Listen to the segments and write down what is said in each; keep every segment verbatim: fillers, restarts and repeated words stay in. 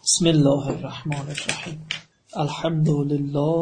بسم الله الرحمن الرحیم. الحمد لله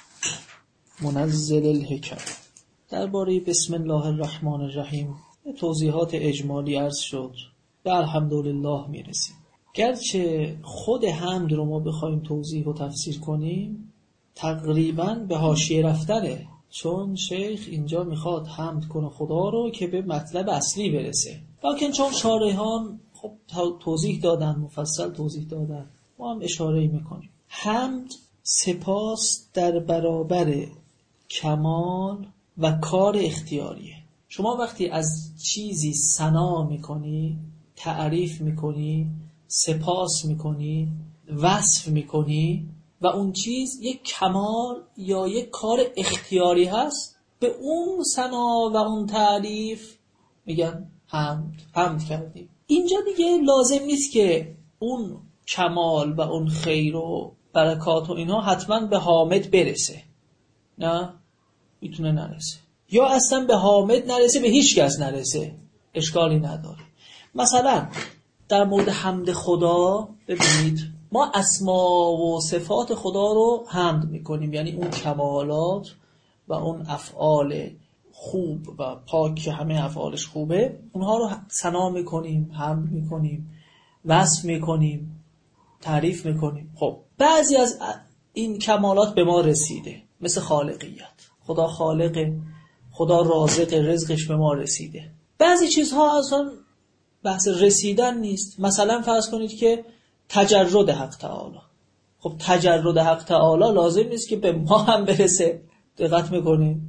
منزل الحکم. درباره بسم الله الرحمن الرحیم توضیحات اجمالی عرض شد، به الحمدلله میرسیم. گرچه خود حمد رو ما بخوایم توضیح و تفسیر کنیم تقریباً به حاشیه رفتنه، چون شیخ اینجا میخواد حمد کنه خدا رو که به مطلب اصلی برسه. لکن چون شارحان خب توضیح دادن، مفصل توضیح دادن، ما هم اشاره میکنیم. حمد سپاس در برابر کمال و کار اختیاریه. شما وقتی از چیزی ثنا میکنی، تعریف میکنی، سپاس میکنی، وصف میکنی و اون چیز یک کمال یا یک کار اختیاری هست، به اون ثنا و اون تعریف میگن حمد حمد کردیم. اینجا دیگه لازم نیست که اون کمال و اون خیر و برکات و اینها حتما به حامد برسه، نه، میتونه نرسه، یا اصلا به حامد نرسه، به هیچ کس نرسه، اشکالی نداره. مثلا در مورد حمد خدا ببینید، ما اسما و صفات خدا رو حمد میکنیم، یعنی اون کمالات و اون افعال خوب و پاک که همه افعالش خوبه، اونها رو ثنا میکنیم، حمد میکنیم، وصف میکنیم، تعریف میکنیم. خب بعضی از این کمالات به ما رسیده، مثل خالقیت، خدا خالقه، خدا رازق، رزقش به ما رسیده. بعضی چیزها اصلا بحث رسیدن نیست. مثلا فرض کنید که تجرد حق تعالی، خب تجرد حق تعالی لازم نیست که به ما هم برسه، دقت میکنیم.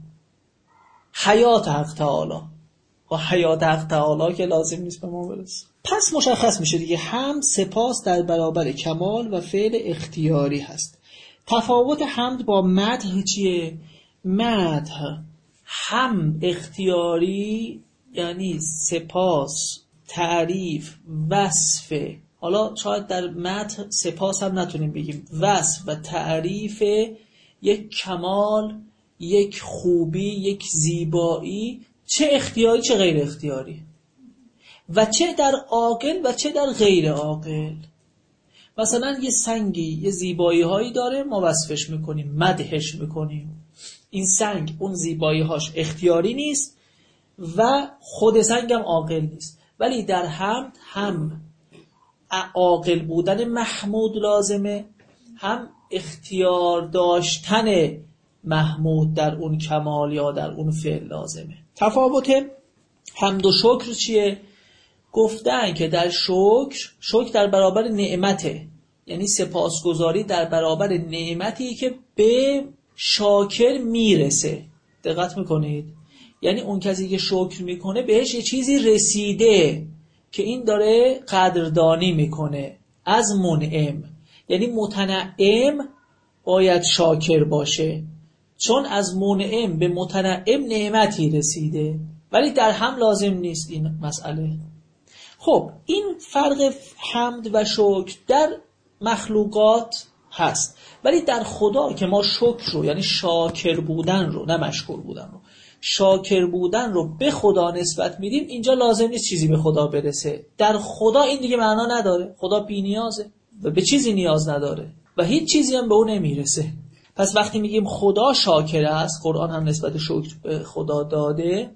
حیات حق تعالی و حیات حق تعالی که لازم نیست به ما برسه. پس مشخص میشه دیگه حمد سپاس در برابر کمال و فعل اختیاری هست. تفاوت حمد با مدح چیه؟ مدح هم اختیاری، یعنی سپاس، تعریف، وصف. حالا شاید در مدح سپاس هم نتونیم بگیم، وصف و تعریف یک کمال، یک خوبی، یک زیبایی، چه اختیاری چه غیر اختیاری، و چه در عاقل و چه در غیر عاقل. مثلا یه سنگی یه زیبایی هایی داره، ما وصفش میکنیم، مدحش میکنیم. این سنگ اون زیبایی هاش اختیاری نیست و خود سنگ هم عاقل نیست، ولی در حمد هم عاقل بودن محمود لازمه، هم اختیار داشتن محمود در اون کمال یا در اون فعل لازمه. تفاوت حمد و شکر چیه؟ گفتن که در شکر، شکر در برابر نعمته، یعنی سپاسگزاری در برابر نعمتی که به شاکر میرسه. دقت میکنید؟ یعنی اون کسی که شکر میکنه بهش یه چیزی رسیده که این داره قدردانی میکنه از منعم. یعنی متنعم باید شاکر باشه، چون از منعم به متنعم نعمتی رسیده، ولی در هم لازم نیست این مسئله. خب این فرق حمد و شکر در مخلوقات هست، ولی در خدا که ما شکر رو، یعنی شاکر بودن رو، نه مشکور بودن رو، شاکر بودن رو به خدا نسبت میدیم، اینجا لازم نیست چیزی به خدا برسه. در خدا این دیگه معنا نداره، خدا بی نیازه و به چیزی نیاز نداره و هیچ چیزی هم به اون نمیرسه. پس وقتی میگیم خدا شاکر است، قرآن هم نسبت شکر به خدا داده،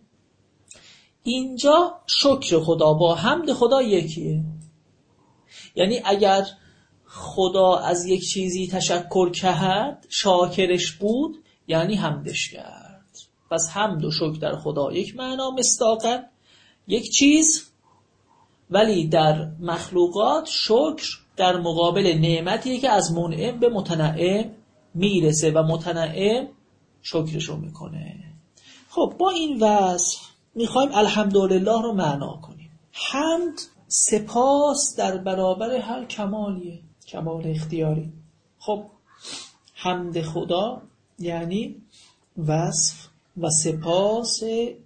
اینجا شکر خدا با حمد خدا یکیه. یعنی اگر خدا از یک چیزی تشکر کرد، شاکرش بود، یعنی حمدش کرد. پس حمد و شکر در خدا یک معنا مصداقاً یک چیز، ولی در مخلوقات شکر در مقابل نعمتی که از منعم به متنعم میرسه و متنعم شکرشو میکنه. خب با این وصف میخوایم الحمدلله رو معنا کنیم. حمد سپاس در برابر هر کمالیه، کمال اختیاری. خب حمد خدا یعنی وصف و سپاس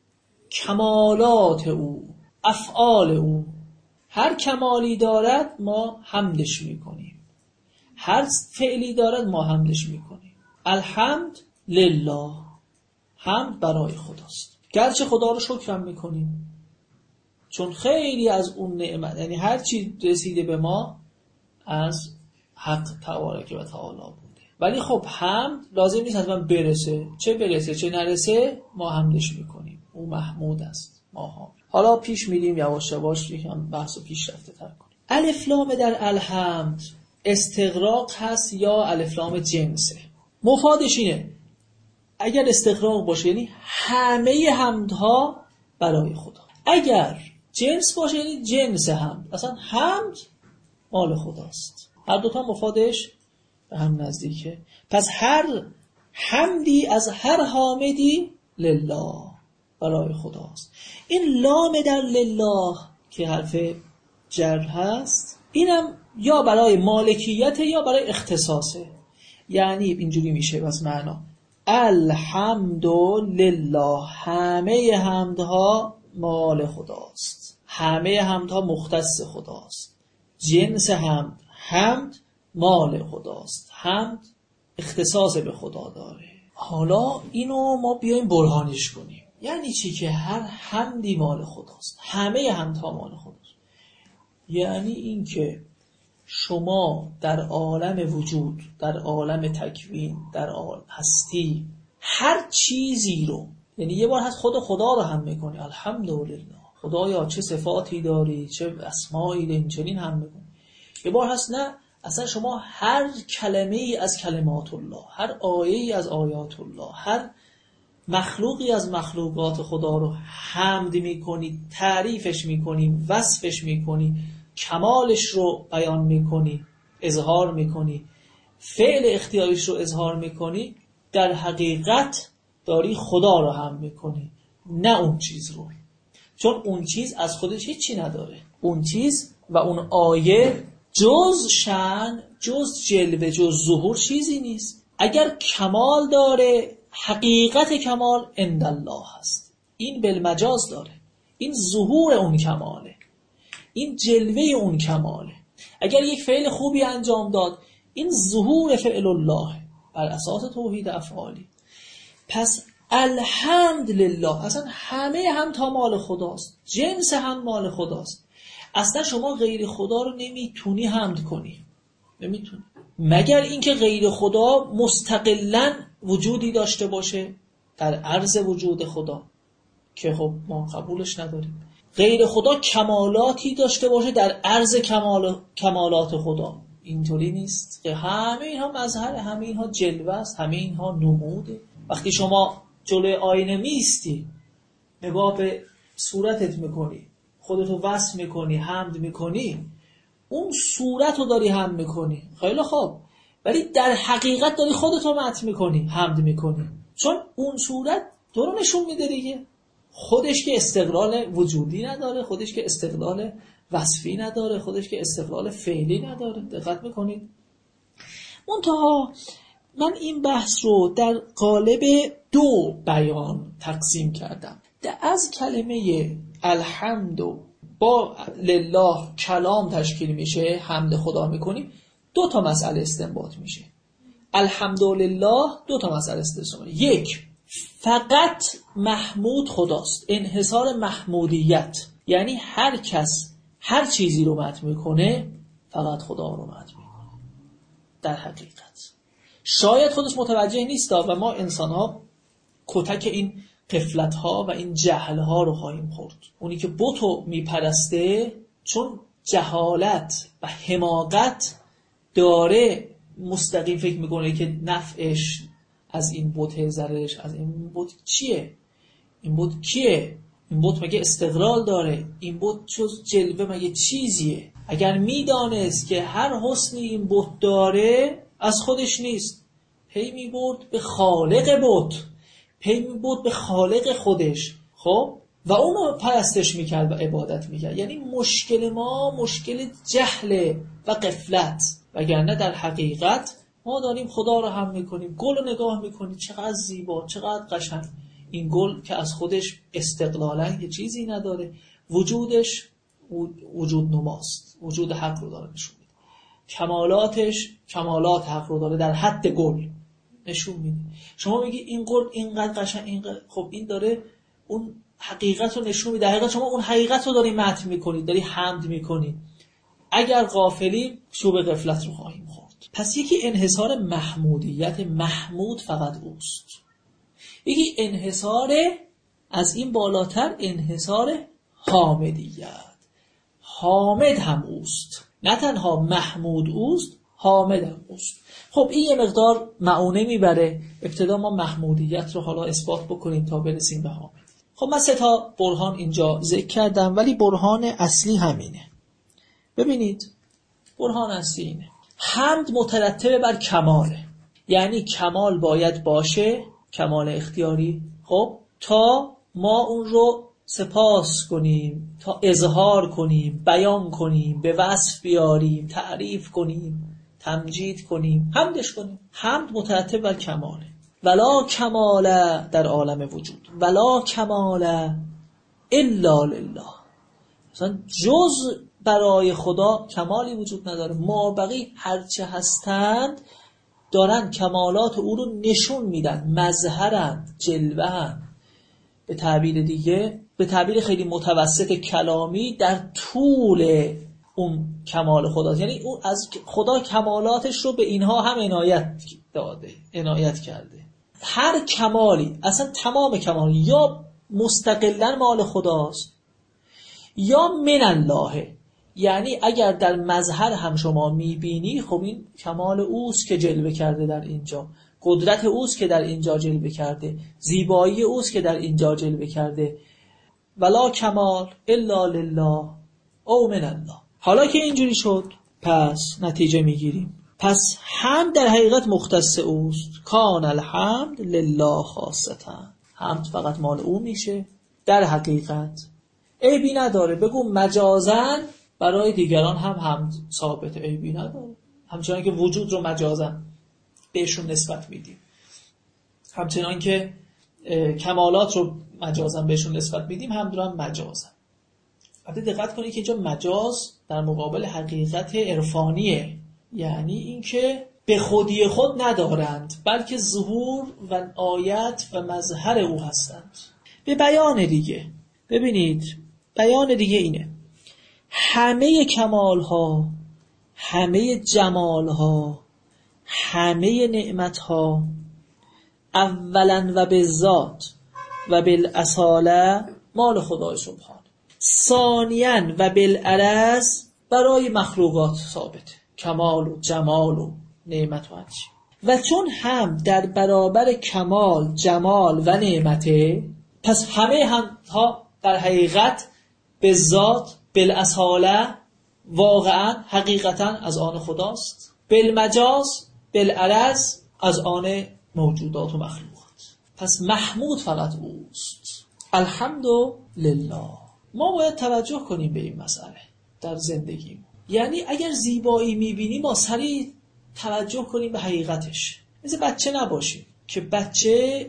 کمالات او، افعال او. هر کمالی دارد ما حمدش میکنیم، هر فعلی دارد ما حمدش میکنیم. الحمد لله، حمد برای خداست. گرچه خدا رو شکر هم میکنیم، چون خیلی از اون نعمت، یعنی هر چی رسیده به ما از حق تبارک و تعالی بوده. ولی خب حمد لازم نیست از من برسه، چه برسه چه نرسه ما حمدش میکنیم، او محمود است ما ها. حالا پیش میریم یواش یواش یکم بحثو پیش رفته تر کنیم. الف لام در الحمد استغراق هست یا الف لام جنسه؟ مفادش اینه اگر استغراق باشه یعنی همه حمدها برای خدا، اگر جنس باشه یعنی جنس حمد، اصلا حمد مال خداست. هر دوتا مفادش به هم نزدیکه. پس هر حمدی از هر حامدی لله برای خداست. این لام در لله که حرف جر هست اینم یا برای مالکیت یا برای اختصاصه، یعنی اینجوری میشه بس معنا الحمد لله، همه حمدها مال خداست، همه حمدها مختص خداست. جنس حمد، حمد مال خداست، حمد اختصاص به خدا داره. حالا اینو ما بیایم برهانش کنیم. یعنی چی که هر حمدی مال خداست، همه حمدها مال خداست؟ یعنی این که شما در عالم وجود، در عالم تکوین، در عالم هستی هر چیزی رو، یعنی یه بار هست خود خدا رو هم میکنی الحمدلله، خدایا چه صفاتی داری، چه اسمایی داری، چنین هم میکنی. یه بار هست نه، اصلا شما هر کلمه ای از کلمات الله، هر آیه ای از آیات الله، هر مخلوقی از مخلوقات خدا رو حمد میکنی، تعریفش میکنی، وصفش میکنی، کمالش رو بیان میکنی، اظهار میکنی، فعل اختیاریش رو اظهار میکنی، در حقیقت داری خدا رو هم میکنی نه اون چیز رو. چون اون چیز از خودش هیچی نداره، اون چیز و اون آیه جز شأن، جز جلوه، جز ظهور چیزی نیست. اگر کمال داره، حقیقت کمال عند الله هست، این بالمجاز داره، این ظهور اون کماله، این جلوه اون کماله. اگر یک فعل خوبی انجام داد، این ظهور فعل الله بر اساس توحید افعالی. پس الحمدلله، اصلا همه هم تا مال خداست، جنس هم مال خداست. اصلا شما غیر خدا رو نمیتونی حمد کنی، نمیتونی، مگر اینکه غیر خدا مستقلاً وجودی داشته باشه در عرض وجود خدا که خب ما قبولش نداریم. غیر خدا کمالاتی داشته باشه در عرض کمال کمالات خدا، اینطوری نیست که همه اینها مظهر، همه اینها جلوه است، همه اینها نموده. وقتی شما جلوی آینه میستی، نگاه به صورتت میکنی، خودتو وصف میکنی، حمد میکنی، اون صورت رو داری حمد میکنی، خیلی خوب، ولی در حقیقت داری خودتو مدح میکنی، حمد میکنی، چون اون صورت تو رو نشون میده دیگه. خودش که استقلال وجودی نداره، خودش که استقلال وصفی نداره، خودش که استقلال فعلی نداره. دقت میکنید؟ منتها من این بحث رو در قالب دو بیان تقسیم کردم. از کلمه الحمد با لله کلام تشکیل میشه، حمد خدا میکنیم، دو تا مسئله استنباط میشه. الحمدلله دو تا مسئله استنباط. یک، فقط محمود خداست، انحصار محمودیت، یعنی هر کس هر چیزی رو مدح میکنه فقط خدا رو مدح میکنه. در حقیقت شاید خودش متوجه نیست و ما انسان ها کتک این غفلت ها و این جهل ها رو خواهیم خورد. اونی که بتو میپرسته چون جهالت و حماقت داره، مستقیم فکر میکنه که نفعش از این بت، ضررش از این بت چیه؟ این بت کیه؟ این بت مگه استقلال داره؟ این بت جز جلوه مگه چیزیه؟ اگر میدانست که هر حسنی این بت داره از خودش نیست، پی میبرد به خالق بت، پی میبرد به خالق خودش، خب و اونو پرستش میکرد و عبادت میکرد. یعنی مشکل ما مشکل جهل و غفلت، وگرنه در حقیقت ما داریم خدا رو هم میکنیم. گل رو نگاه میکنیم چقدر زیبا، چقدر قشنگ. این گل که از خودش استقلالا یه چیزی نداره، وجودش وجود نماست، وجود حق رو داره نشون میده، کمالاتش کمالات حق رو داره در حد گل نشون میده. شما میگی این گل اینقدر قشنگ، اینقدر خب، این داره اون حقیقت رو نشون میده. در حقیقت شما اون حقیقت رو داری مدح میکنی، داری حمد میکنی. اگر غافلی شوب غفلت رو خواهیم خورد. پس یکی انحصار محمودیت، محمود فقط اوست. یکی انحصار از این بالاتر، انحصار حامدیت، حامد هم اوست. نه تنها محمود اوست، حامد هم اوست. خب این یه مقدار معونه میبره. ابتدا ما محمودیت رو حالا اثبات بکنیم تا برسیم به حامد. خب من سه تا برهان اینجا ذکر کردم، ولی برهان اصلی همینه. ببینید برهان اصلی اینه: حمد مترتب بر کماله، یعنی کمال باید باشه، کمال اختیاری، خب تا ما اون رو سپاس کنیم، تا اظهار کنیم، بیان کنیم، به وصف بیاریم، تعریف کنیم، تمجید کنیم، حمدش کنیم. حمد مترتب بر کماله. ولا کمال در عالم وجود، ولا کمال الا لله. مثلا جز برای خدا کمالی وجود نداره. ما بقی هرچه هستند دارن کمالات او رو نشون میدن، مظهرند، جلوه‌اند. به تعبیر دیگه، به تعبیر خیلی متوسط کلامی، در طول اون کمال خدا، یعنی اون از خدا کمالاتش رو به اینها هم عنایت داده، عنایت کرده. هر کمالی، اصلا تمام کمال، یا مستقلاً مال خداست یا من الله. یعنی اگر در مظهر هم شما میبینی، خب این کمال اوست که جلوه کرده در اینجا، قدرت اوست که در اینجا جلوه کرده، زیبایی اوست که در اینجا جلوه کرده. ولا کمال الا لله او من الله. حالا که اینجوری شد، پس نتیجه میگیریم، پس حمد در حقیقت مختص اوست. کان الحمد لله خاصتا. حمد فقط مال او میشه در حقیقت، عیبی نداره. بگو مجازن برای دیگران هم حمد ثابته، عیبی نداره. همچنان که وجود رو مجازن بهشون نسبت میدیم، همچنان که کمالات رو مجازن بهشون نسبت میدیم، حمد رو هم مجازن. البته دقت کنید که اینجا مجاز در مقابل حقیقت عرفانیه، یعنی اینکه به خودی خود ندارند، بلکه ظهور و آیت و مظهر او هستند. به بیان دیگه، ببینید بیان دیگه اینه: همه کمال ها، همه جمال ها، همه نعمت ها، اولا و به ذات و بالاصاله مال خدای سبحانه، ثانیاً و بالعرض برای مخلوقات ثابت، کمال و جمال و نعمت و هرچی. و چون هم در برابر کمال، جمال و نعمته، پس همه هم ها در حقیقت به ذات، بالاصاله، واقعا حقیقتا از آن خداست، بالمجاز، بالعرض از آن موجودات و مخلوقات. پس محمود فقط اوست. الحمدلله. ما باید توجه کنیم به این مسئله در زندگیم. یعنی اگر زیبایی میبینیم ما سریع توجه کنیم به حقیقتش. مثل بچه نباشیم که بچه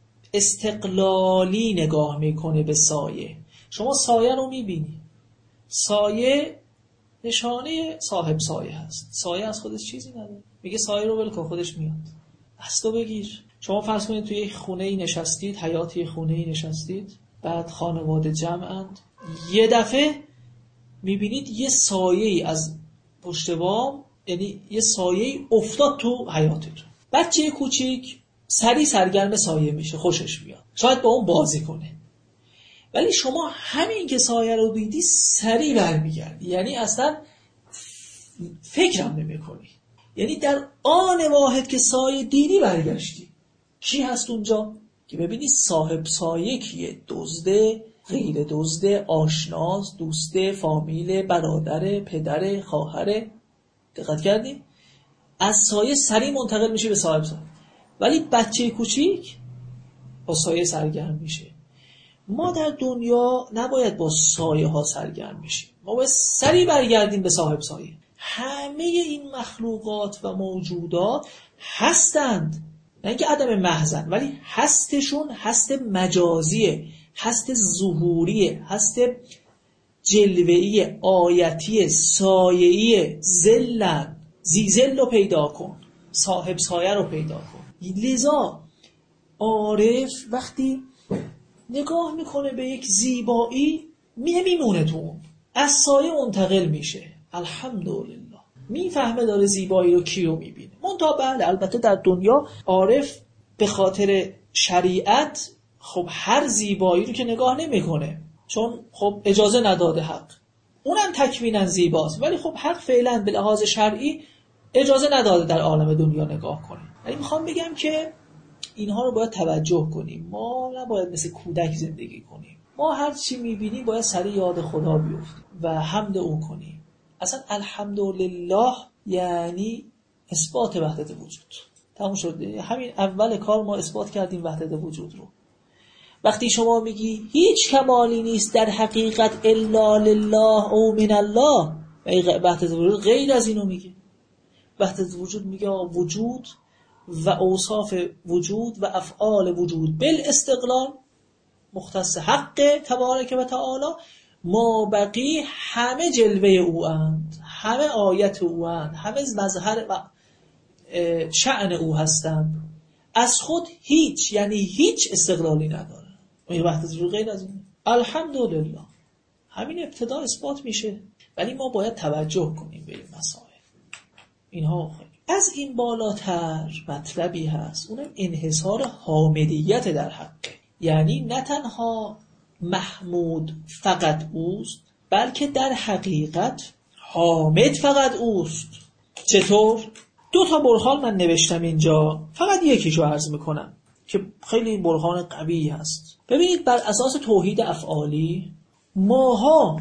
استقلالی نگاه میکنه به سایه. شما سایه رو میبینی، سایه نشانه صاحب سایه هست. سایه از خودش چیزی نداره، میگه سایه رو ولکن خودش میاد، دستو بگیر. شما فرض کنید توی یک خونه‌ای نشستید، حیاتی خونه‌ای نشستید، بعد خانواده جمعند، یه دفعه میبینید یه سایه‌ای از پشت بام، یعنی یه سایه‌ای افتاد تو حیاتتون. بچه کوچیک سری سرگرم سایه میشه، خوشش میاد، شاید با اون بازی کنه. ولی شما همین که سایه رو دیدی سری برمیگردی، یعنی اصلا فکرم نمی‌کنی، یعنی در آن واحد که سایه دیدی برگشتی. کی هست اونجا؟ که ببینی صاحب سایه کیه؟ دزده، غیر دزده، آشناس، دوسته، فامیل، برادر، پدر، خواهر. دقت کردی؟ از سایه سری منتقل میشه به صاحب سایه. ولی بچه کوچیک با سایه سرگرم میشه. ما در دنیا نباید با سایه ها سرگرم بشیم، ما باید سری برگردیم به صاحب سایه. همه این مخلوقات و موجودات هستند، نه اینکه عدم محضن، ولی هستشون هست مجازیه، هست ظهوریه، هست جلوه‌ای، آیتی، سایه‌ای. ذلن، زیزل رو پیدا کن، صاحب سایه رو پیدا کن. لذا عارف وقتی نگاه میکنه به یک زیبایی نمیمونه تو اون، از سایه منتقل میشه. الحمدلله. میفهمه داره زیبایی رو کی رو میبینه. منتها بله البته در دنیا عارف به خاطر شریعت خب هر زیبایی رو که نگاه نمیکنه، چون خب اجازه نداده حق، اونم تکویناً زیباست، ولی خب حق فعلا به لحاظ شرعی اجازه نداده در عالم دنیا نگاه کنیم. ولی میخوام بگم که اینها رو باید توجه کنیم. ما نباید مثل کودک زندگی کنیم. ما هر چی میبینیم باید سریع یاد خدا بیفتیم و حمد او کنیم. اصلا الحمدلله یعنی اثبات وحدت وجود. تموم شد. همین اول کار ما اثبات کردیم وحدت وجود رو. وقتی شما میگی هیچ کمالی نیست در حقیقت الا لله او من الله، وحدت وجود غیر از اینو میگه. وحدت وجود میگه وجود و اوصاف وجود و افعال وجود بالاستقلال مختص حق تبارک و تعالی، ما بقی همه جلوه او اند، همه آیت او اند، همه مظهر و شأن او هستند. از خود هیچ، یعنی هیچ استقلالی نداره. وحدت وجود غیر از اینه. الحمدلله همین ابتدا اثبات میشه، ولی ما باید توجه کنیم به این مسائل. اینها از این بالاتر مطلبی هست، اونم انحصار حامدیت در حقه. یعنی نه تنها محمود فقط اوست، بلکه در حقیقت حامد فقط اوست. چطور؟ دو تا برهان من نوشتم اینجا، فقط یکیشو عرض میکنم که خیلی برهان قوی هست. ببینید بر اساس توحید افعالی ماها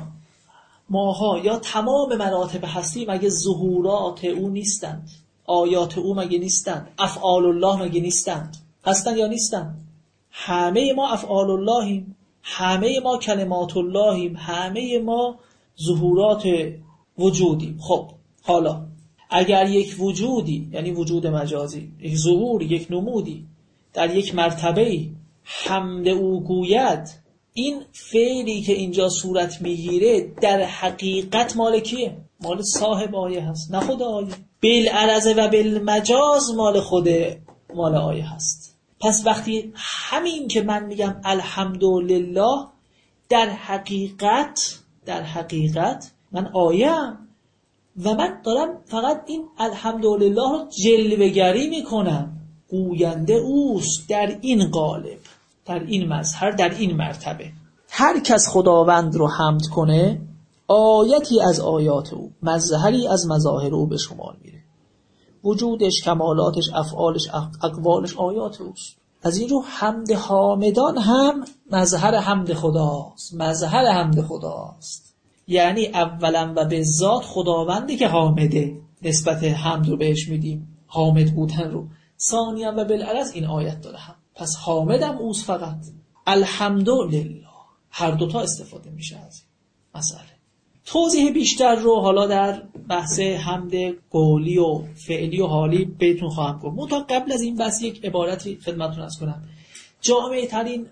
ماها یا تمام مراتب هستی مگه ظهورات او نیستند؟ آیات او مگه نیستند؟ افعال الله مگه نیستند؟ هستند یا نیستند؟ همه ما افعال اللهیم، همه ما کلمات اللهیم، همه ما ظهورات وجودیم. خب حالا اگر یک وجودی، یعنی وجود مجازی، یک ظهور، یک نمودی در یک مرتبه حمد او گوید، این فعلی که اینجا صورت میگیره در حقیقت مال کیه؟ مال صاحب آیه هست، نه خود آیه. بالعرض و بالمجاز مال خود مال آیه هست. پس وقتی همین که من میگم الحمدلله، در حقیقت در حقیقت من آیه‌ام و من دارم فقط این الحمدلله رو جلوه‌گری میکنم. گوینده اوست در این قالب، در این مظهر، در این مرتبه. هر کس خداوند رو حمد کنه آیتی از آیات او، مظهری از مظاهر او به شمار میره. وجودش، کمالاتش، افعالش، اقوالش آیات اوست. از این رو حمد حامدان هم مظهر حمد خداست، مظهر حمد خداست. یعنی اولا و به ذات خداوندی که حامده، نسبت حمد رو بهش میدیم، حامد بودن رو. ثانیا و بالعرض این آیت داره هم. پس حامدم اوست فقط. الحمدلله هر دوتا استفاده میشه از این مسئله. توضیح بیشتر رو حالا در بحث حمد قولی و فعلی و حالی بهتون خواهم گفت. منتها قبل از این بحث یک عبارتی خدمتتون عرض کنم. جامع ترین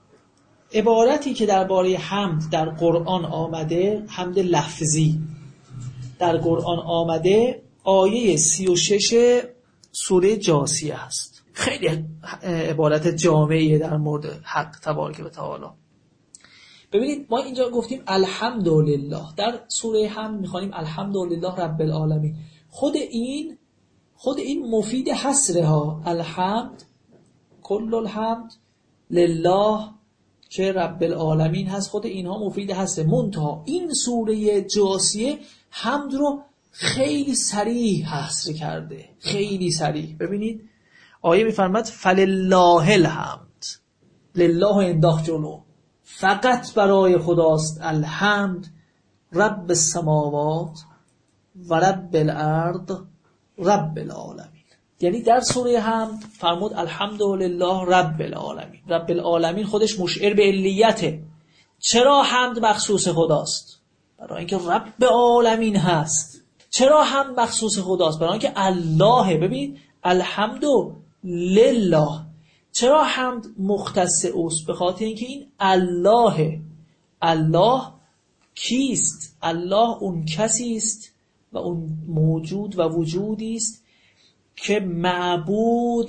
عبارتی که درباره حمد در قرآن آمده، حمد لفظی در قرآن آمده، آیه سی و شش سوره جاثیه است. خیلی عبارت جامعیه در مورد حق تبارک و تعالی. ببینید ما اینجا گفتیم الحمدلله، در سوره حمد میخوانیم الحمدلله رب العالمین. خود این خود این مفید حصره ها. الحمد، کل الحمد لله که رب العالمین هست، خود اینها مفید حصره. منتها این سوره جاثیه حمد رو خیلی صریح حصر کرده، خیلی صریح. ببینید آیه میفرماد فلله الحمد، لله انداخت جلو، فقط برای خداست الحمد، رب السماوات و رب الارض رب العالمین. یعنی در سوره حمد فرمود الحمدلله رب العالمین. رب العالمین خودش مشعر به علیته. چرا حمد مخصوص خداست؟ برای اینکه رب العالمین هست. چرا حمد مخصوص خداست؟ برای اینکه الله. ببین الحمد لله. چرا حمد مختص اوست؟ به خاطر اینکه این الله. الله کیست؟ الله اون کسی است و اون موجود و وجودی است که معبود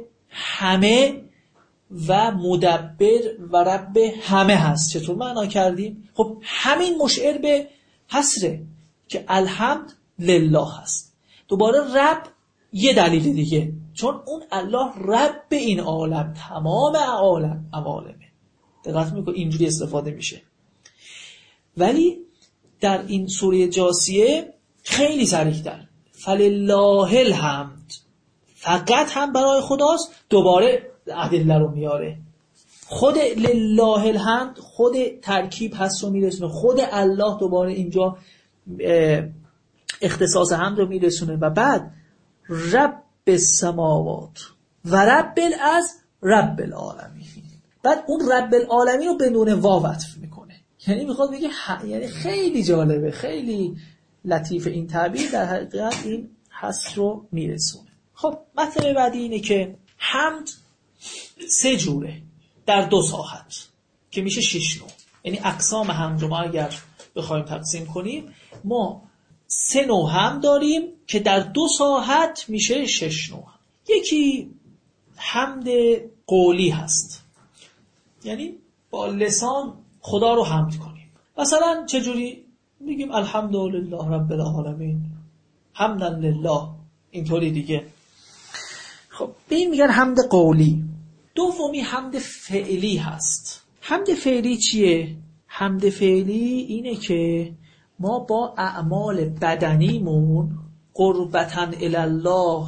همه و مدبر و رب همه هست. چطور معنا کردیم؟ خب همین مشعر به حصره که الحمد لله هست. دوباره رب یه دلیل دیگه، چون اون الله رب این عالم، تمام عالم عوالمه. دقت میکنه اینجوری استفاده میشه. ولی در این سوره جاثیه خیلی صریح‌تر، فلله الحمد، فقط هم برای خداست. دوباره ادله رو میاره، خود لله الحمد، خود ترکیب هست رو میرسونه، خود الله دوباره اینجا اختصاص حمد رو میرسونه. و بعد رب السماوات و رب الارض رب العالمین، بعد اون رب العالمین رو به نون واو عطف میکنه. یعنی میخواد بگه ح... یعنی خیلی جالبه، خیلی لطیف این تعبیر، در حقیقت این حس رو میرسونه. خب مطلب بعدی اینه که حمد سه جوره در دو ساحت که میشه شش نوع. یعنی اقسام حمد رو ما اگر بخوایم تقسیم کنیم، ما سه نوع حمد داریم که در دو ساحت میشه شش نوع. یکی حمد قولی هست، یعنی با لسان خدا رو حمد کنیم. مثلا چجوری؟ میگیم الحمدلله رب العالمین، حمدا لله، اینطوری دیگه. خب به این میگن حمد قولی. دومی حمد فعلی هست. حمد فعلی چیه؟ حمد فعلی اینه که ما با اعمال بدنیمون قربتاً الله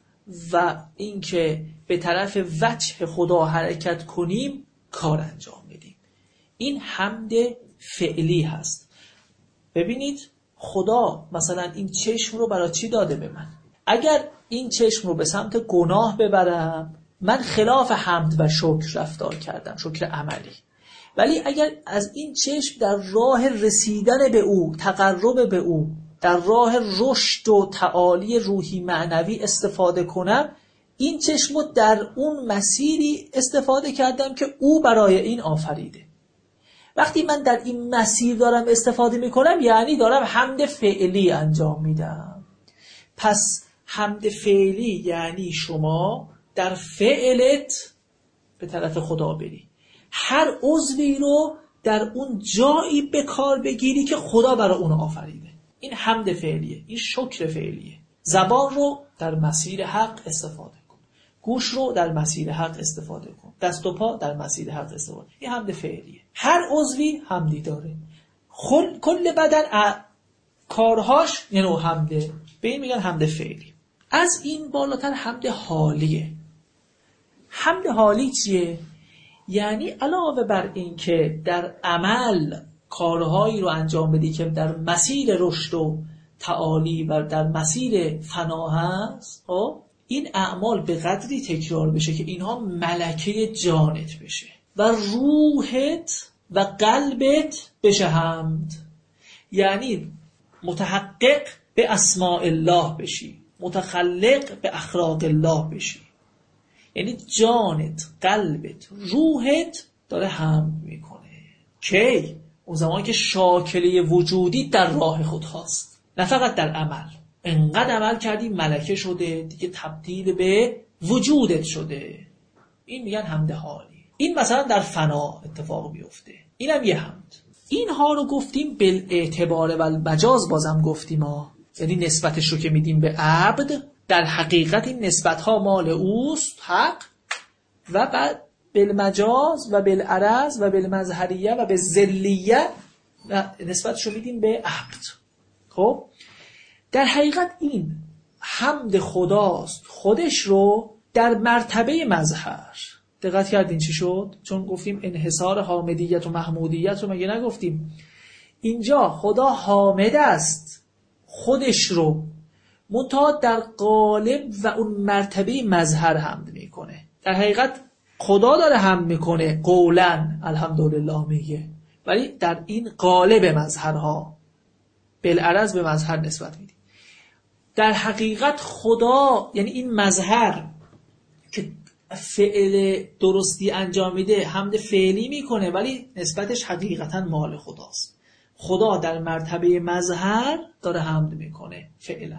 و اینکه به طرف وجه خدا حرکت کنیم کار انجام بدیم. این حمد فعلی هست. ببینید خدا مثلا این چشم رو برای چی داده به من؟ اگر این چشم رو به سمت گناه ببرم، من خلاف حمد و شکر رفتار کردم، شکر عملی. ولی اگر از این چشم در راه رسیدن به او، تقرب به او، در راه رشد و تعالی روحی معنوی استفاده کنم، این چشم رو در اون مسیری استفاده کردم که او برای این آفریده. وقتی من در این مسیر دارم استفاده میکنم، یعنی دارم حمد فعلی انجام میدم. پس حمد فعلی یعنی شما در فعلت به طرف خدا بری، هر عضوی رو در اون جایی به کار بگیری که خدا برای اون آفریده. این حمد فعلیه، این شکر فعلیه. زبان رو در مسیر حق استفاده کن، گوش رو در مسیر حق استفاده کن، دست و پا در مسیر حق استفاده کن. این حمد فعلیه. هر عضوی حمدی داره، کل بدن ا... کارهاش یه نوع حمده، به این میگن حمد فعلی. از این بالاتر حمد حالیه. حمد حالی چیه؟ یعنی علاوه بر این که در عمل کارهایی رو انجام بدی که در مسیر رشد و تعالی و در مسیر فنا هست، این اعمال به قدری تکرار بشه که اینها ملکه جانت بشه و روحت و قلبت بشه حمد. یعنی متحقق به اسماء الله بشی، متخلق به اخلاق الله بشی. یعنی جانت، قلبت، روحت داره حمد میکنه. کی؟ اون زمان که شاکله وجودی در راه خود هست، نه فقط در عمل. انقدر عمل کردی ملکه شده دیگه، تبدیل به وجودت شده. این میگن حمد حالی. این مثلا در فنا اتفاق بیفته، اینم یه حمد. اینها رو گفتیم بالاعتبار و المجاز، بازم گفتیم ها، یعنی نسبتش رو که میدیم به عبد، در حقیقت این نسبت ها مال اوست حق، و بعد بالمجاز و بالعرض و بالمظهریه و بالذلیه نسبتش رو میدیم به عبد. خب در حقیقت این حمد خداست، خودش رو در مرتبه مظهر. دقت کردین چی شد؟ چون گفتیم انحصار حامدیت و محمودیت رو مگه نگفتیم؟ اینجا خدا حامد است، خودش رو منتها در قالب و اون مرتبه مظهر حمد میکنه. در حقیقت خدا داره حمد میکنه قولاً الحمدلله میگه، ولی در این قالب مظهرها بالعرض به مظهر نسبت میدی. در حقیقت خدا یعنی این مظهر که فعل درستی انجام میده حمد فعلی میکنه، ولی نسبتش حقیقتا مال خداست. خدا در مرتبه مظهر داره حمد میکنه فعلا،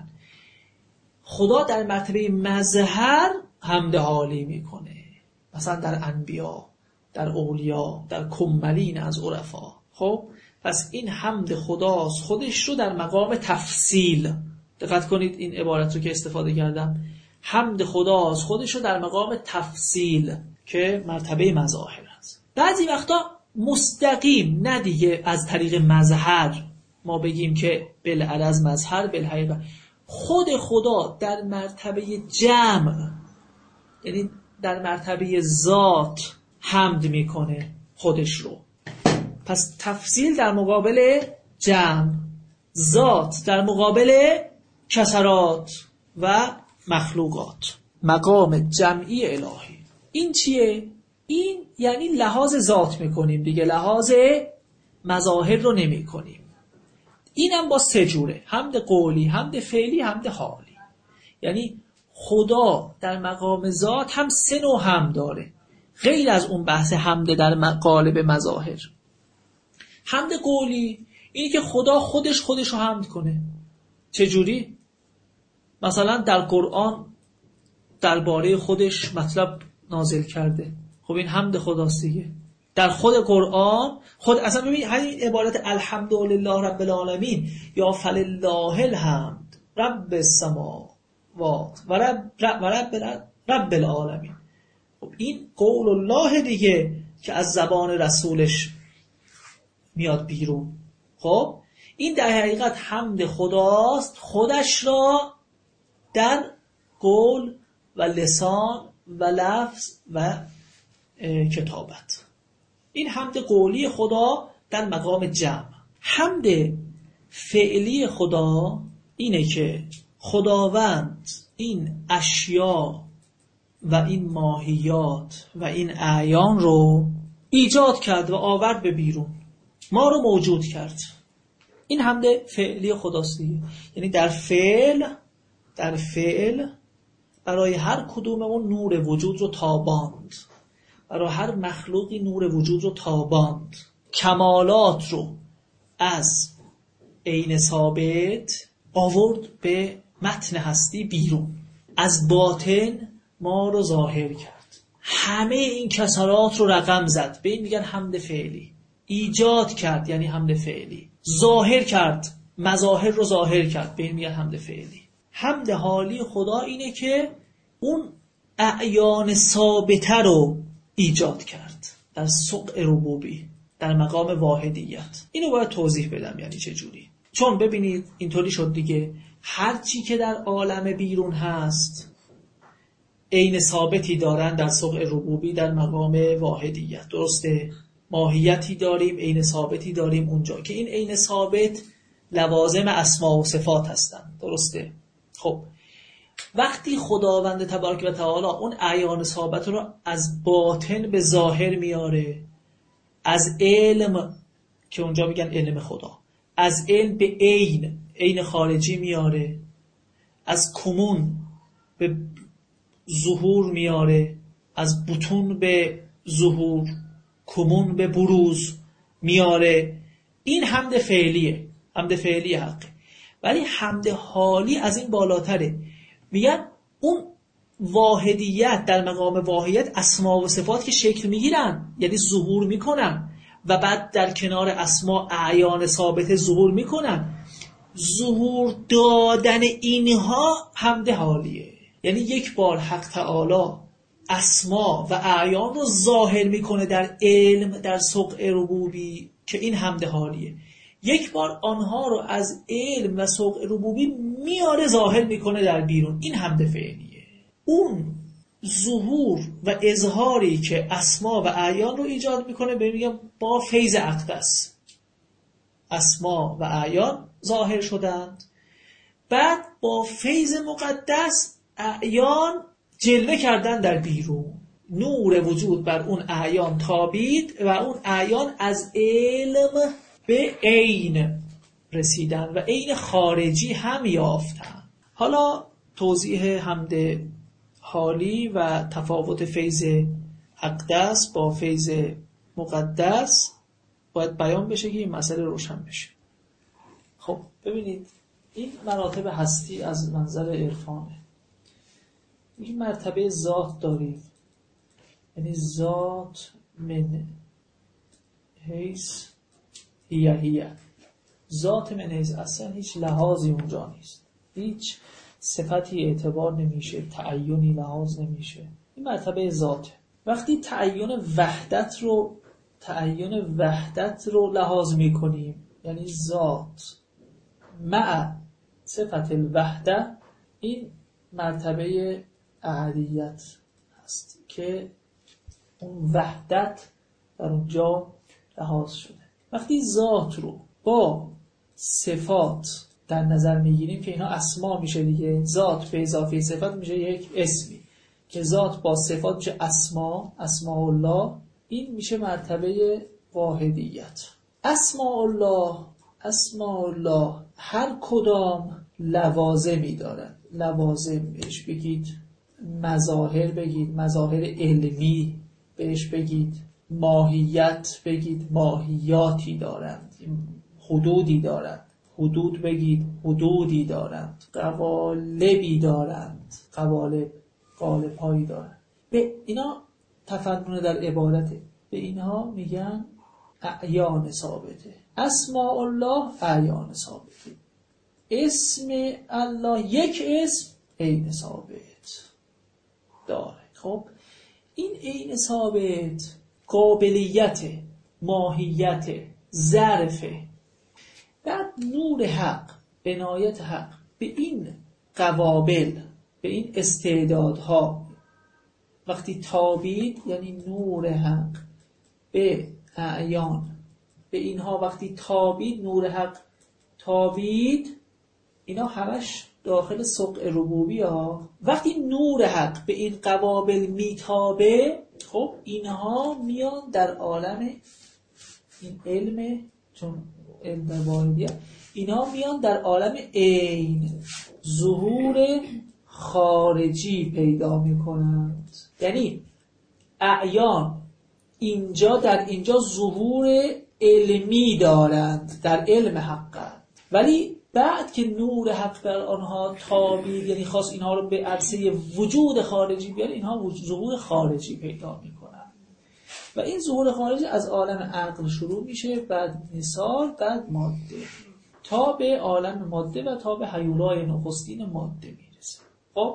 خدا در مرتبه مظهر حمد حالی میکنه، مثلا در انبیا، در اولیا، در کملین از عرفا. خب پس این حمد خداست، خودش رو در مقام تفصیل دقت کنید این عبارت رو که استفاده کردم، حمد خداست، خودش رو در مقام تفصیل که مرتبه مظاهر است. بعضی وقتا مستقیم، نه دیگه از طریق مظهر ما بگیم که بالعرض مظهر بالحقیقه، خود خدا در مرتبه جمع، یعنی در مرتبه ذات حمد میکنه خودش رو. پس تفصیل در مقابل جمع، ذات در مقابل کسرات و مخلوقات، مقام جمعی الهی. این چیه؟ این یعنی لحاظ ذات میکنیم دیگه، لحاظ مظاهر رو نمی کنیم. اینم با سه جوره، حمد قولی، حمد فعلی، حمد حالی. یعنی خدا در مقام ذات هم سه نوع حمد داره، غیر از اون بحث حمد در قالب مظاهر. حمد قولی اینی که خدا خودش خودش رو حمد کنه. چجوری؟ مثلا در قرآن درباره خودش مطلب نازل کرده، خب این حمد خداست دیگه. در خود قرآن خود اصلا ببین همین عبارت الحمدلله رب العالمین یا فلله الحمد رب السماوات و رب و رب رب العالمین، خب این قول الله دیگه که از زبان رسولش میاد بیرون. خب این در حقیقت حمد خداست، خودش را در قول و لسان و لفظ و کتابت. این حمد قولی خدا در مقام جمع. حمد فعلی خدا اینه که خداوند این اشیا و این ماهیات و این اعیان رو ایجاد کرد و آورد به بیرون، ما رو موجود کرد. این حمد فعلی خداست دیگه. یعنی در فعل در فعل برای هر کدوممون نور وجود رو تاباند، برای هر مخلوقی نور وجود رو تاباند، کمالات رو از عین ثابت آورد به متن هستی بیرون، از باطن ما رو ظاهر کرد، همه این کسرات رو رقم زد، به این میگن حمد فعلی. ایجاد کرد یعنی حمد فعلی، ظاهر کرد، مظاهر رو ظاهر کرد، به این میگن حمد فعلی. حمد حالی خدا اینه که اون اعیان ثابته رو ایجاد کرد در سقع ربوبی، در مقام واحدیت. اینو باید توضیح بدم یعنی چه جوری. چون ببینید اینطوری شد دیگه، هر چی که در عالم بیرون هست عین ثابتی دارن در سقع ربوبی، در مقام واحدیت. درسته؟ ماهیتی داریم، عین ثابتی داریم اونجا که این عین ثابت لوازم اسما و صفات هستن. درسته؟ خب وقتی خداوند تبارک و تعالی اون اعیان ثابت رو از باطن به ظاهر میاره، از علم که اونجا میگن علم خدا، از علم به عین، عین خارجی میاره، از کمون به ظهور میاره، از بطون به ظهور، کمون به بروز میاره. این حمد فعلیه، حمد فعلی حقه. ولی حمد حالی از این بالاتره. میگن اون واحدیت، در مقام واحدیت اسما و صفات که شکل میگیرن، یعنی ظهور میکنن و بعد در کنار اسما اعیان ثابت ظهور میکنن، ظهور دادن اینها حمد حالیه. یعنی یک بار حق تعالی اسما و اعیان رو ظاهر میکنه در علم، در سقع ربوبی، که این حمد حالیه. یک بار آنها رو از علم و سقع ربوبی میاره ظاهر میکنه در بیرون، این حمد فعلیه. اون ظهور و اظهاری که اسما و اعیان رو ایجاد میکنه، به میگم با فیض اقدس اسما و اعیان ظاهر شدند، بعد با فیض مقدس اعیان جلوه کردن در بیرون، نور وجود بر اون اعیان تابید و اون اعیان از علم به عین رسیدن و عین خارجی هم یافتن. حالا توضیح حمد حالی و تفاوت فیض اقدس با فیض مقدس باید بیان بشه که این مسئله روشن بشه. خب ببینید این مراتب هستی از منظر عرفانه. این مرتبه ذات داریم، یعنی ذات من حیث هیه هیه، ذات من حیث اصلا هیچ لحاظی اونجا نیست. هیچ صفتی اعتبار نمیشه، تعینی لحاظ نمیشه. این مرتبه ذاته. وقتی تعین وحدت رو تعین وحدت رو لحاظ میکنیم، یعنی ذات مع صفت الوحده، این مرتبه احدیت هست که اون وحدت در اونجا لحاظ شده. وقتی ذات رو با صفات در نظر میگیریم که اینا اسما میشه دیگه، ذات به اضافه صفت میشه یک اسمی که ذات با صفات میشه اسما، اسماء الله، این میشه مرتبه واحدیت. اسماء الله اسماء الله هر کدام لوازمی دارن، لوازم بهش بگید، مظاهر بگید، مظاهر علمی بهش بگید، ماهیت بگید، ماهیاتی دارند، حدودی دارند، حدود بگید، حدودی دارند، قوالبی دارند، قوالب قالب هایی دارند. به اینا تفنن در عبارته، به اینها میگن اعیان ثابته. اسماء الله اعیان ثابته. اسم الله یک اسم عین ثابت داره. خب این عین ثابت قابلیت، ماهیت، ظرفه. بعد نور حق، عنایت حق به این قوابل، به این استعدادها وقتی تابید، یعنی نور حق به اعیان، به اینها وقتی تابید، نور حق تابید، اینا همش داخل سقع ربوبی ها. وقتی نور حق به این قوابل میتابه، خب اینها میان در عالم این علم، چون علم در واحدیت، اینا میان در عالم عین ظهور خارجی پیدا میکنند. یعنی اعیان اینجا در اینجا ظهور علمی دارند، در علم حق، ولی بعد که نور حق در آنها تابید، یعنی خواست اینها رو به عرصه وجود خارجی بیاره، اینها ظهور خارجی پیدا میکنند. و این ظهور خارجی از عالم عقل شروع میشه، بعد مثال، بعد ماده، تا به عالم ماده و تا به هیولای نخستین ماده میرسه. خب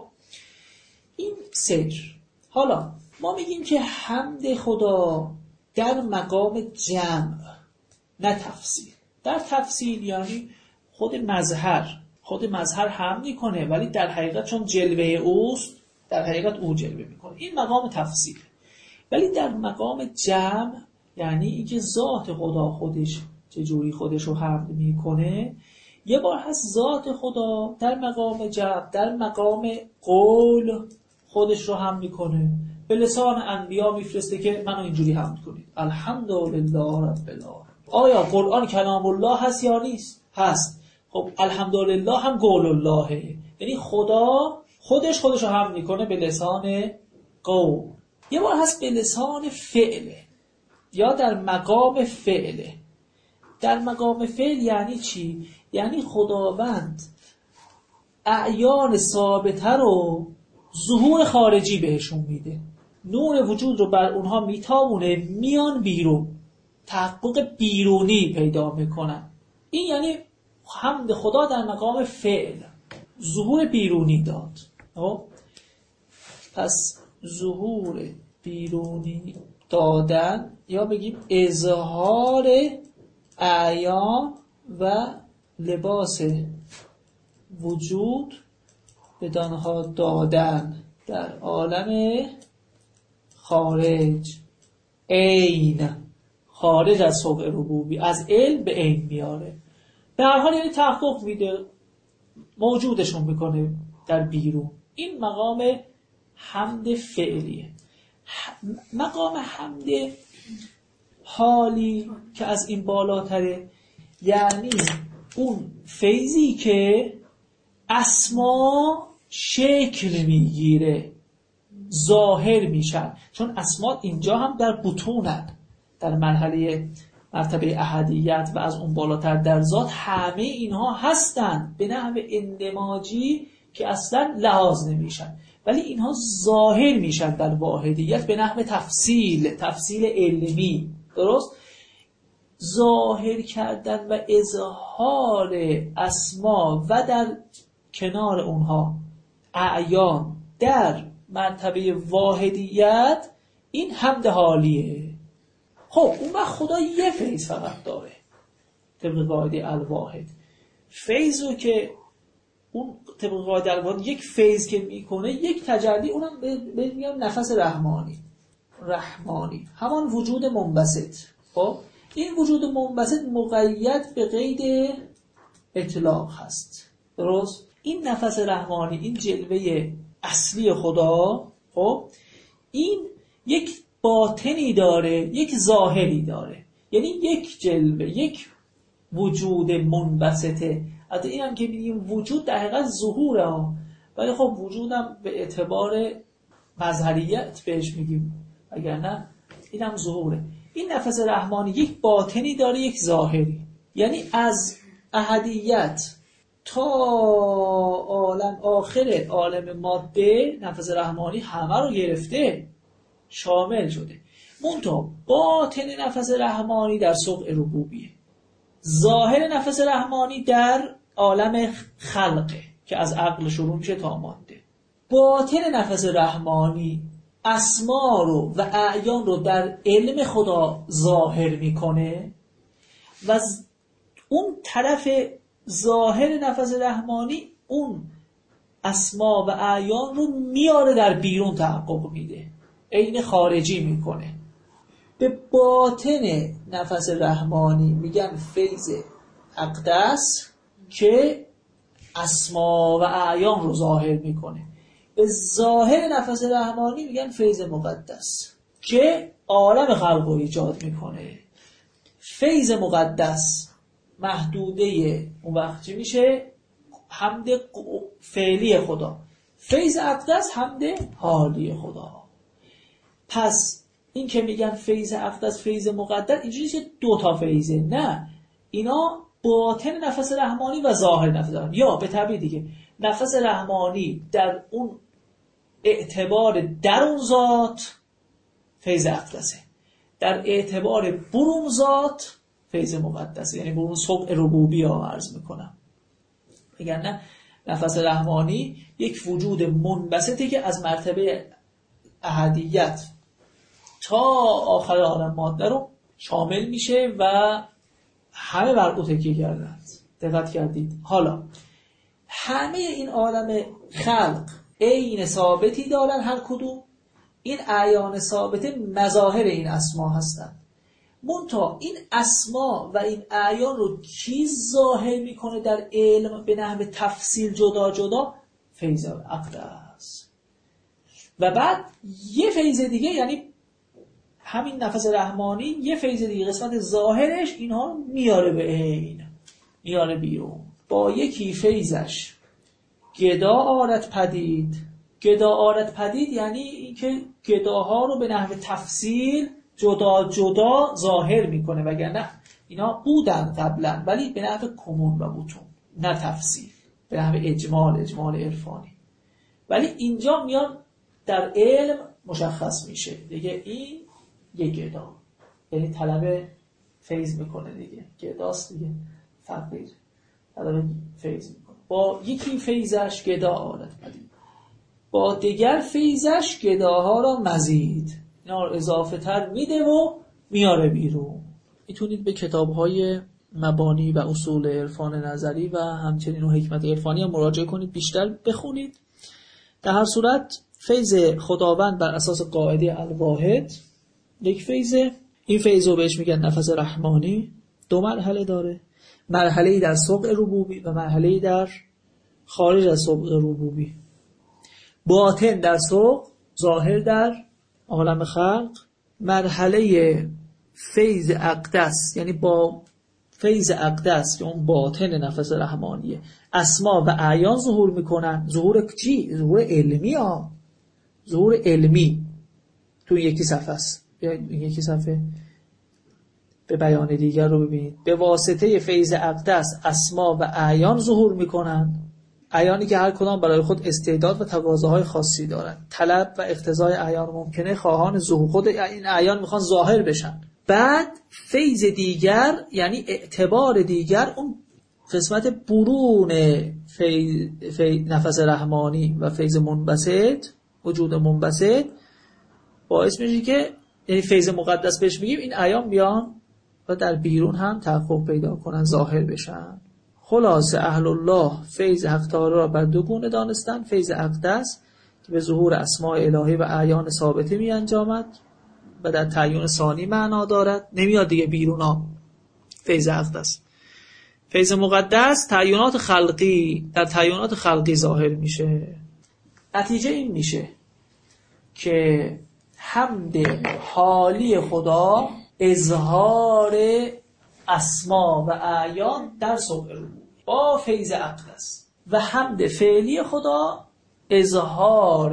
این سر. حالا ما میگیم که حمد خدا در مقام جمع، نه تفصیل. در تفصیل یعنی خود مظهر خود مظهر حمد میکنه، ولی در حقیقت چون جلوه اوست، در حقیقت او جلوه میکنه. این مقام تفصیل. ولی در مقام جمع، یعنی اینکه ذات خدا خودش چجوری خودش رو حمد میکنه، یه بار هست ذات خدا در مقام جمع، در مقام قول خودش رو حمد میکنه، به لسان انبیا میفرسته که منو اینجوری حمد کنید، الحمدلله رب العالمین. آیا قرآن کلام الله هست یا نیست؟ هست. خب الحمدلله هم قول اللهه، یعنی خدا خودش خودش رو حمد میکنه به لسان قول. یه بار هست به لسان فعله یا در مقام فعله. در مقام فعل یعنی چی؟ یعنی خداوند اعیان ثابته رو ظهور خارجی بهشون میده، نور وجود رو بر اونها میتابونه، میان بیرون، تحقق بیرونی پیدا میکنن. این یعنی حمد خدا در مقام فعل، ظهور بیرونی داد. پس ظهور بیرونی دادن، یا بگیم اظهار اعیان و لباس وجود بدانها دادن در عالم خارج، عین، خارج از سوق ربوبی، از علم به عین میاره. به هر حال یعنی تحقق میده، موجودشون میکنه در بیرون. این مقام حمد فعلیه. مقام حمد حالی که از این بالاتره، یعنی اون فیضی که اسما شکل میگیره، ظاهر میشن. چون اسما اینجا هم در بطونن، در مرحله مرتبه احدیت و از اون بالاتر در ذات، همه اینها هستن به نحو اندماجی که اصلا لحاظ نمیشن، ولی اینها ظاهر میشن در واحدیت به نحو تفصیل، تفصیل علمی. درست؟ ظاهر کردن و اظهار اسما و در کنار اونها اعیان در مرتبه واحدیت، این حمد حالیه. خب اون وقت خدا یه فیض فقط داره طبق قاعده الواحد. فیض رو که اون طبق قاعده الواحد یک فیض که میکنه یک تجلی، اونم به میگم نفس رحمانی. رحمانی همان وجود منبسط. خب این وجود منبسط مقید به قید اطلاق هست. درست؟ این نفس رحمانی، این جلوه اصلی خدا، خب این یک باطنی داره، یک ظاهری داره. یعنی یک جلوه، یک وجود منبسطه. حتی این هم که میگیم وجود در حقیقت ظهوره ها، ولی خب وجودم به اعتبار مظهریت بهش میگیم، اگر نه این هم ظهوره. این نفس رحمانی یک باطنی داره، یک ظاهری. یعنی از احدیت تا عالم آخر عالم ماده نفس رحمانی همه رو گرفته، شامل شده. منتها باطن نفس رحمانی در سوق ربوبیه، ظاهر نفس رحمانی در عالم خلقه که از عقل شروع میشه تا ماده. باطن نفس رحمانی اسما رو و اعیان رو در علم خدا ظاهر میکنه و اون طرف ظاهر نفس رحمانی اون اسما و اعیان رو میاره در بیرون تحقق میده، عین خارجی میکنه. به باطن نفس رحمانی میگن فیض اقدس که اسما و اعیان رو ظاهر میکنه. به ظاهر نفس رحمانی میگن فیض مقدس که عالم خلق رو ایجاد میکنه. فیض مقدس محدوده اون وقت چی میشه؟ حمد فعلی خدا. فیض اقدس حمد حالی خدا. پس این که میگن فیض اقدس فیض مقدس، اینجوری که دو تا فیضه، نه، اینا باطن نفس رحمانی و ظاهر نفس رحمانی. یا به تعبیر دیگه نفس رحمانی در اون اعتبار در اون ذات فیض اقدسه، در اعتبار برون ذات فیض مقدسه، یعنی برون سوق ربوبی ها عرض میکنم. میگن نه، نفس رحمانی یک وجود منبسطه که از مرتبه احدیت تا آخر عالم ماده رو شامل میشه و همه بر او تکیه کردند. دقت کردید؟ حالا همه این عالم خلق عین ثابتی دارن هر کدوم. این اعیان ثابته مظاهر این اسما هستن. منتها این اسما و این اعیان رو کی ظاهر میکنه در علم به نحو تفصیل جدا جدا؟ فیض اقدس. و بعد یه فیض دیگه، یعنی همین نفس رحمانی یه فیض دیگه قسمت ظاهرش اینها میاره به عین، میاره بیرون. با یکی فیضش گدا آرد پدید. گدا آرد پدید یعنی اینکه گداها رو به نحو تفصیل جدا جدا ظاهر میکنه، وگرنه اینا بودن قبلا ولی به نحو کمون و بوتون، نه تفصیل، به نحو اجمال اجمال عرفانی. ولی اینجا میان در علم مشخص میشه دیگه این یک گدا، یعنی طلب فیض میکنه دیگه، گداست دیگه، فقیر طلب فیض میکنه. با یکی فیضش گدا آرد پدید، با دیگر فیضش گداها را مزید، اینا رو اضافه تر میده و میاره بیرون. میتونید به کتاب‌های مبانی و اصول عرفان نظری و همچنین و حکمت عرفانی هم مراجعه کنید، بیشتر بخونید. در هر صورت فیض خداوند بر اساس قاعده الواحد یک فیضه. این فیض رو بهش میگن نفس رحمانی. دو مرحله داره، مرحله‌ای در سوق ربوبی و مرحله‌ای در خارج از سوق ربوبی. باطن در سوق، ظاهر در عالم خلق. مرحله فیض اقدس یعنی با فیض اقدس که اون باطن نفس رحمانیه، اسما و اعیان ظهور میکنن. ظهور چی؟ ظهور علمی ها، ظهور علمی. تو یکی صفحه است، بیایید یکی صفحه به بیان دیگر رو ببینید. به واسطه فیض اقدس اسما و اعیان ظهور میکنن، اعیانی که هر کدام برای خود استعداد و تقاضاهای خاصی دارن. طلب و اقتضای اعیان ممکنه، خواهان ظهور خود این اعیان میخوان ظاهر بشن. بعد فیض دیگر یعنی اعتبار دیگر، اون قسمت برون فیض فیض نفس رحمانی و فیض منبسط، وجود منبسط، باعث میشه که یعنی فیض مقدس بهش میگیم این ایام بیان و در بیرون هم تحقق پیدا کنن، ظاهر بشن. خلاصه اهل الله فیض حق تعالی را بر دو گونه دانستن: فیض اقدس که به ظهور اسماء الهی و اعیان ثابته می انجامد و در تعیین ثانی معنا دارد، نمیاد دیگه بیرونا. فیض اقدس. فیض مقدس تعیینات خلقی، در تعیینات خلقی ظاهر میشه. نتیجه این میشه که حمد حالی خدا اظهار اسما و اعیان در صبح رو با فیض اقدس و حمد فعلی خدا اظهار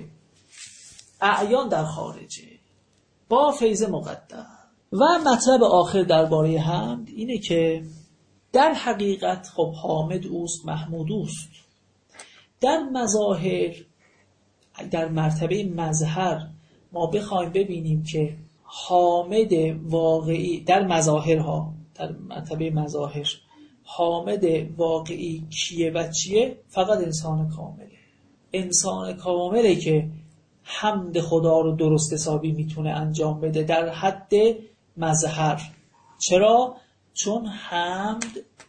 اعیان در خارجه با فیض مقدس. و مطلب آخر درباره حمد اینه که در حقیقت خب حامد اوست، محمود اوست. در مظاهر، در مرتبه مظهر ما بخوایم ببینیم که حامد واقعی در مظاهرها، در مرتبه مظاهر حامد واقعی کیه و چیه؟ فقط انسان کامله. انسان کامله که حمد خدا رو درست حسابی میتونه انجام بده در حد مظهر. چرا؟ چون حمد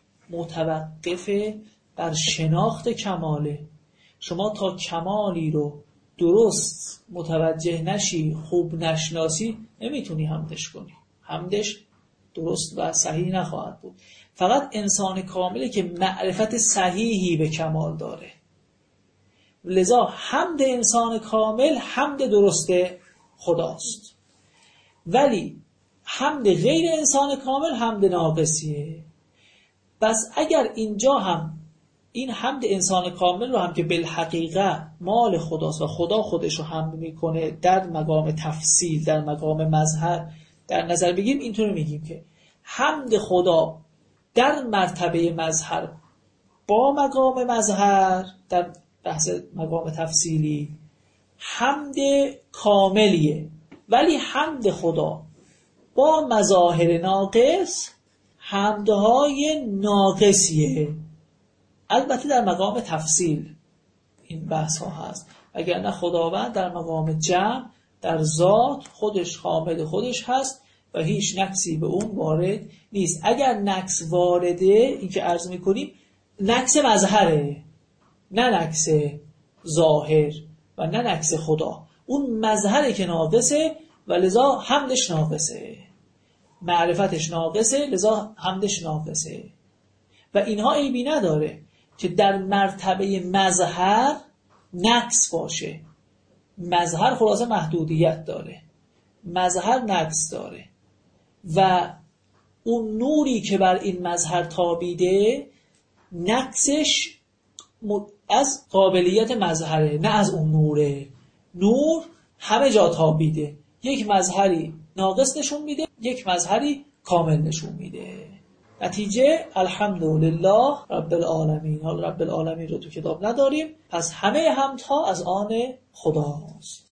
متوقف بر شناخت کماله. شما تا کمالی رو درست متوجه نشی، خوب نشناسی، نمیتونی حمدش کنی. حمدش درست و صحیح نخواهد بود. فقط انسان کامله که معرفت صحیحی به کمال داره. لذا حمد انسان کامل حمد درست خداست. ولی حمد غیر انسان کامل حمد ناقصیه. بس اگر اینجا هم این حمد انسان کامل رو هم که بالحقیقه مال خداست و خدا خودش رو حمد میکنه در مقام تفصیل، در مقام مظهر در نظر بگیم، اینطور میگیم که حمد خدا در مرتبه مظهر با مقام مظهر در بحث مقام تفصیلی حمد کاملیه، ولی حمد خدا با مظاهر ناقص حمدهای ناقصیه. البته در مقام تفصیل این بحث ها هست، وگرنه خداوند در مقام جمع در ذات خودش حامد خودش هست و هیچ نقصی به اون وارد نیست. اگر نقص وارده، این که عرض میکنیم نقص مظهره، نه نقص ظاهر و نه نقص خدا. اون مظهره که ناقصه و لذا حمدش ناقصه، معرفتش ناقصه، لذا حمدش ناقصه. و اینها عیبی نداره که در مرتبه مظهر نقص باشه. مظهر خلاصه محدودیت داره، مظهر نقص داره و اون نوری که بر این مظهر تابیده نقصش از قابلیت مظهره، نه از اون نوره. نور همه جا تابیده، یک مظهری ناقص نشون میده، یک مظهری کامل نشون میده. نتیجه الحمدلله رب العالمین. حال رب العالمین رو تو کتاب نداریم، پس همه حمدها از آن خداست.